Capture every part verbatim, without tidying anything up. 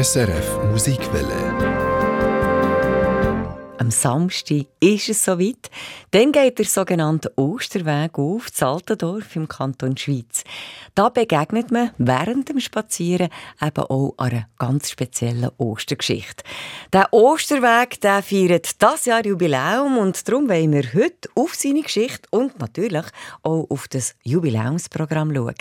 S R F Musikwelle. Am Samstag ist es soweit. Dann geht der sogenannte Osterweg auf das Altendorf im Kanton Schwyz. Da begegnet man während dem Spazieren eben auch einer ganz speziellen Ostergeschichte. Der Osterweg der feiert dieses Jahr Jubiläum und darum wollen wir heute auf seine Geschichte und natürlich auch auf das Jubiläumsprogramm schauen.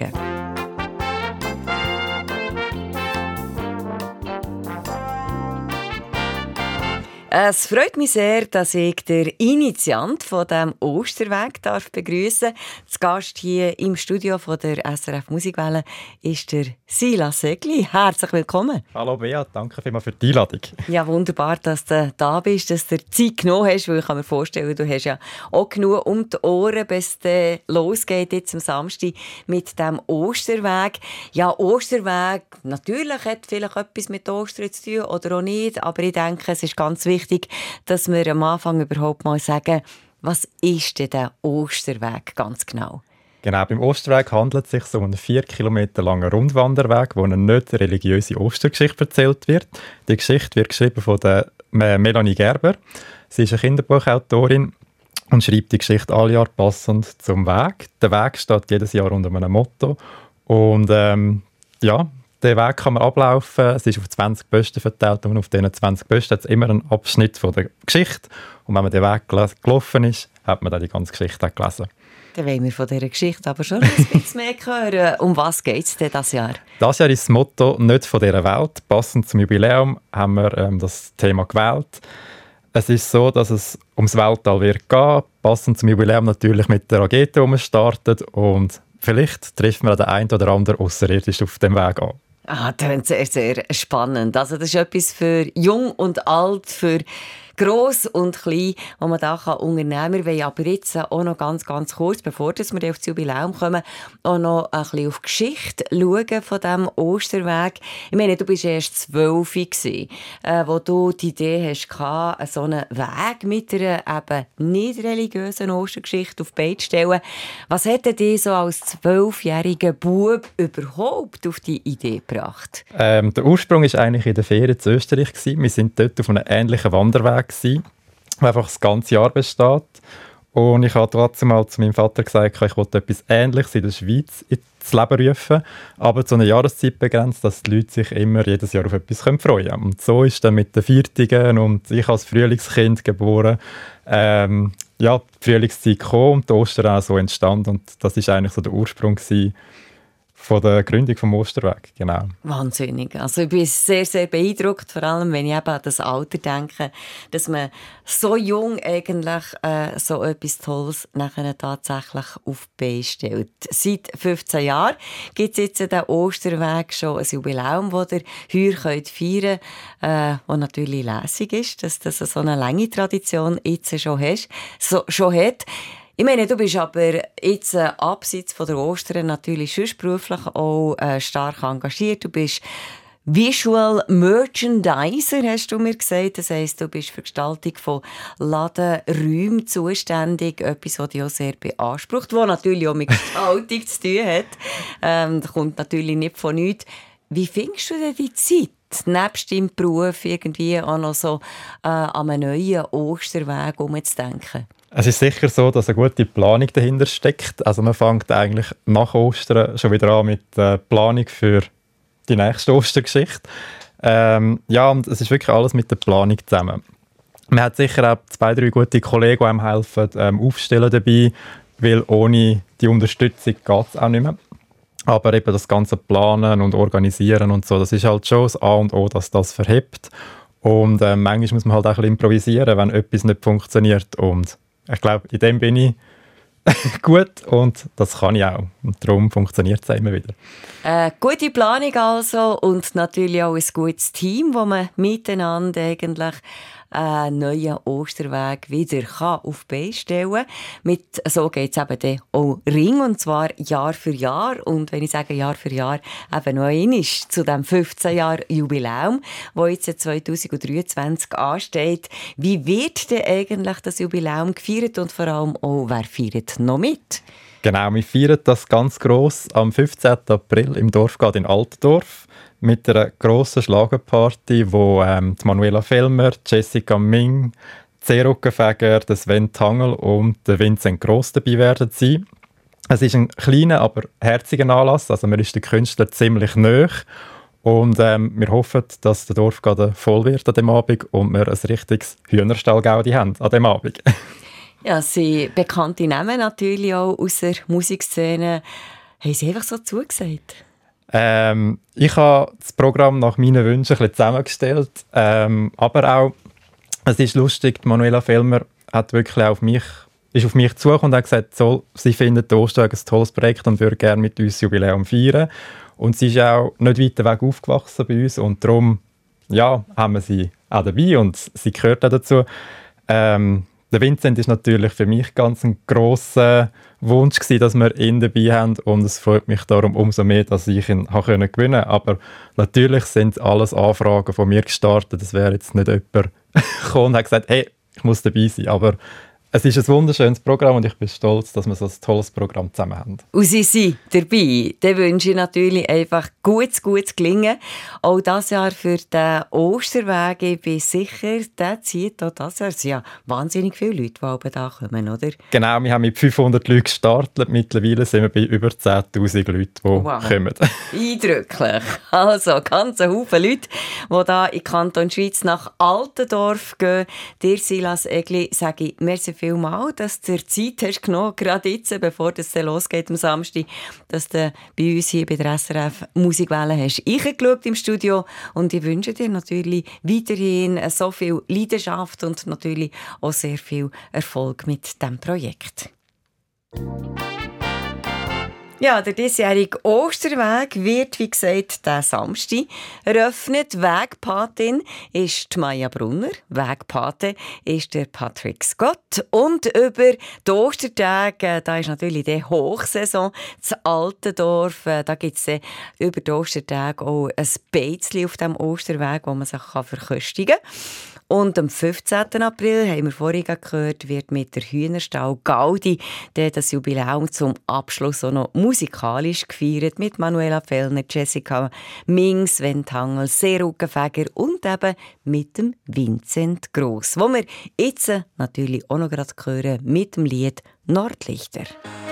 Es freut mich sehr, dass ich den Initiant von dem Osterweg darf begrüßen. Zu Gast hier im Studio von der S R F Musikwelle ist der Silas Segli. Herzlich willkommen. Hallo Bea, danke vielmals für die Einladung. Ja, wunderbar, dass du da bist, dass du dir Zeit genommen hast, weil ich kann mir vorstellen, du hast ja auch genug um die Ohren, bis es losgeht jetzt am Samstag mit dem Osterweg. Ja, Osterweg, natürlich hat vielleicht etwas mit Ostern zu tun oder auch nicht, aber ich denke, es ist ganz wichtig, dass wir am Anfang überhaupt mal sagen, was ist denn der Osterweg ganz genau? Genau, beim Osterweg handelt es sich um einen vier Kilometer langen Rundwanderweg, wo eine nicht religiöse Ostergeschichte erzählt wird. Die Geschichte wird geschrieben von der Melanie Gerber. Sie ist eine Kinderbuchautorin und schreibt die Geschichte alle Jahre passend zum Weg. Der Weg steht jedes Jahr unter einem Motto. Und ähm, ja, den Weg kann man ablaufen. Es ist auf zwanzig Posten verteilt und auf diesen zwanzig Posten hat es immer einen Abschnitt von der Geschichte. Und wenn man den Weg gelaufen ist, hat man dann die ganze Geschichte auch gelesen. Dann wollen wir von dieser Geschichte aber schon ein bisschen mehr hören. Um was geht es denn dieses Jahr? Dieses Jahr ist das Motto «Nicht von dieser Welt». Passend zum Jubiläum haben wir ähm, das Thema gewählt. Es ist so, dass es ums Weltall wird gehen. Passend zum Jubiläum natürlich mit der Rakete, die man startet. Und vielleicht trifft man den einen oder anderen Außerirdisch auf dem Weg an. Ah, das klingt sehr, sehr spannend. Also das ist etwas für Jung und Alt, für Gross und Klein, was man da unternehmen kann. Wir wollen aber jetzt auch noch ganz, ganz kurz, bevor wir auf das Jubiläum kommen, auch noch ein bisschen auf die Geschichte schauen von diesem Osterweg. Ich meine, du warst erst zwölf, gewesen, äh, wo du die Idee hast, so einen Weg mit einer eben nicht religiösen Ostergeschichte auf die Beine zu stellen. Was hätte dich so als zwölfjähriger Bub überhaupt auf die Idee gebracht? Ähm, der Ursprung war eigentlich in der Ferien in Österreich. Wir waren dort auf einem ähnlichen Wanderweg, der einfach das ganze Jahr besteht. Und ich habe trotzdem mal zu meinem Vater gesagt, ich wollte etwas Ähnliches in der Schweiz ins Leben rufen, aber zu einer Jahreszeit begrenzt, dass die Leute sich immer jedes Jahr auf etwas freuen können. Und so ist dann mit den Viertigen und ich als Frühlingskind geboren, ähm, ja, die Frühlingszeit gekommen und die Ostern auch so entstanden. Und das war eigentlich so der Ursprung gewesen von der Gründung des Osterweg, genau. Wahnsinnig. Also ich bin sehr, sehr beeindruckt, vor allem wenn ich eben an das Alter denke, dass man so jung eigentlich äh, so etwas Tolles nachher tatsächlich auf die Beine stellt. Seit fünfzehn Jahren gibt es jetzt den Osterweg schon ein Jubiläum, das ihr heuer könnt feiern könnt, äh, was natürlich lässig ist, dass das so eine lange Tradition jetzt schon, hast, so, schon hat. Ich meine, du bist aber jetzt äh, abseits von der Ostern natürlich sonst beruflich auch äh, stark engagiert. Du bist Visual Merchandiser, hast du mir gesagt. Das heisst, du bist für die Gestaltung von Ladenräumen zuständig. Etwas, was dich auch sehr beansprucht, was natürlich auch mit Gestaltung zu tun hat. Ähm, das kommt natürlich nicht von nichts. Wie findest du denn die Zeit, nebst deinem Beruf irgendwie auch noch so äh, an einen neuen Osterweg umzudenken? Es ist sicher so, dass eine gute Planung dahinter steckt. Also man fängt eigentlich nach Ostern schon wieder an mit der Planung für die nächste Ostergeschichte. Ähm, ja, und es ist wirklich alles mit der Planung zusammen. Man hat sicher auch zwei, drei gute Kollegen, die einem helfen, ähm, aufstellen dabei, weil ohne die Unterstützung geht es auch nicht mehr. Aber eben das ganze Planen und Organisieren und so, das ist halt schon das A und O, dass das verhebt. Und äh, manchmal muss man halt auch ein bisschen improvisieren, wenn etwas nicht funktioniert. Und ich glaube, in dem bin ich gut und das kann ich auch. Und darum funktioniert es immer wieder. Äh, gute Planung also und natürlich auch ein gutes Team, das man miteinander eigentlich einen neuen Osterweg wieder kann auf die Beine stellen kann. Mit, so geht es eben dann auch Ring, und zwar Jahr für Jahr. Und wenn ich sage Jahr für Jahr, eben noch einmal zu dem fünfzehn Jahre Jubiläum, das jetzt zwanzig dreiundzwanzig ansteht. Wie wird denn eigentlich das Jubiläum gefeiert und vor allem auch, wer feiert noch mit? Genau, wir feiern das ganz gross am fünfzehnten April im Dorfgarten in Altendorf. mit einer grossen Schlagerparty, wo ähm, die Manuela Fellmer, Jessica Ming, Zero Ruggenfeger, Sven Tangl und der Vincent Gross dabei werden sein. Es ist ein kleiner, aber herziger Anlass, also man ist den Künstler ziemlich nahe. Und ähm, wir hoffen, dass der Dorfgarten voll wird an dem Abend und wir ein richtiges Hühnerstall-Gaudi haben an dem Abend. Ja, sie bekannte Namen natürlich auch aus der Musikszene. Haben sie einfach so zugesagt? Ähm, ich habe das Programm nach meinen Wünschen ein bisschen zusammengestellt. Ähm, aber auch, es ist lustig, Manuela Fellmer hat wirklich auf mich, ist auf mich zugekommen und hat gesagt, so, sie findet die Osterweg ein tolles Projekt und würde gerne mit uns Jubiläum feiern. Und sie ist auch nicht weit weg aufgewachsen bei uns und darum ja, haben wir sie auch dabei und sie gehört auch dazu. Ähm, der Vincent ist natürlich für mich ganz ein grosser Wunsch gewesen, dass wir ihn dabei haben und es freut mich darum umso mehr, dass ich ihn habe gewinnen konnte. Aber natürlich sind alles Anfragen von mir gestartet. Es wäre jetzt nicht jemand gekommen und hat gesagt, hey, ich muss dabei sein. Aber es ist ein wunderschönes Programm und ich bin stolz, dass wir so ein tolles Programm zusammen haben. Und Sie sind dabei. Dann wünsche ich natürlich einfach gutes, gutes Gelingen. Auch dieses Jahr für den Osterweg. Ich bin sicher, der zieht auch dieses Jahr. Es sind ja wahnsinnig viele Leute, die oben da kommen, oder? Genau, wir haben mit fünfhundert Leuten gestartet. Mittlerweile sind wir bei über zehntausend Leuten, die wow. kommen. Eindrücklich. Also, ganz ein Haufen Leute, die hier in Kanton Schweiz nach Altendorf gehen. Dir, Silas Egli, sage ich merci viel mal, dass du dir Zeit hast genommen, gerade jetzt, bevor es losgeht am Samstag, dass du bei uns hier bei der S R F Musikwelle hast eingeschaut im Studio und ich wünsche dir natürlich weiterhin so viel Leidenschaft und natürlich auch sehr viel Erfolg mit diesem Projekt. Ja, der diesjährige Osterweg wird, wie gesagt, diesen Samstag eröffnet. Wegpatin ist die Maja Brunner, Wegpate ist der Patrick Scott und über die Ostertage, da ist natürlich die Hochsaison, das Altendorf, da gibt es über die Ostertage auch ein Beizli auf dem Osterweg, wo man sich verköstigen kann. Und am fünfzehnten April, haben wir vorhin gehört, wird mit der Hühnerstall Gaudi das Jubiläum zum Abschluss auch noch musikalisch gefeiert mit Manuela Fellner, Jessica Ming, Sven Tangl, Zero Ruggenfeger und eben mit dem Vincent Gross, wo wir jetzt natürlich auch noch gerade hören mit dem Lied Nordlichter.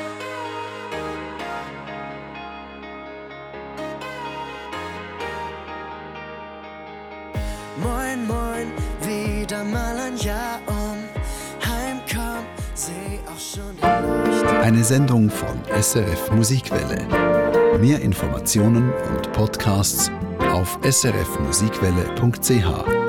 Moin, moin, wieder mal ein Jahr um. Heimkomm, seh auch schon die Leuchte. Eine Sendung von S R F Musikwelle. Mehr Informationen und Podcasts auf s r f musikwelle punkt c h.